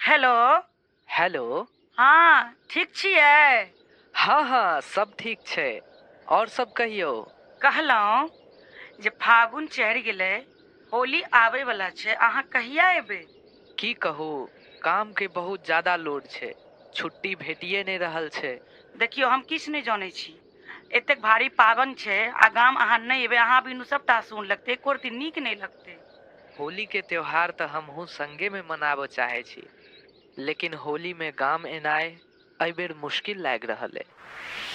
Hello. Hello. हाँ, ठीक छियै? हाँ हाँ, सब ठीक छै। और सब कहियो। कहलहुँ जे फागुन चढ़ि गेलै, होली आबै वाला छै, अहाँ कहिया एबै? की कहू, काम के बहुत ज्यादा लोड छै, छुट्टी भेटिए नहीं रहल छै। देखियौ, हम किछु नहि जानै छी। एतेक भारी पाबनि छै आ गाम अहाँ नहि एबै, अहाँ बिनु सभटा सुन लगतै, एको रत्ती नीक नहि लगतै। होली के त्योहार तो हमहू संगे में मनाबो चाहे छी, लेकिन होली में गाम एनाय एहि बेर मुश्किल लाग रहल है।